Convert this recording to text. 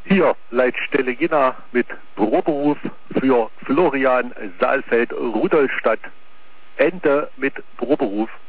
Hier Leitstelle Jena mit Proberuf für Florian Saalfeld Rudolstadt. Ende mit Proberuf.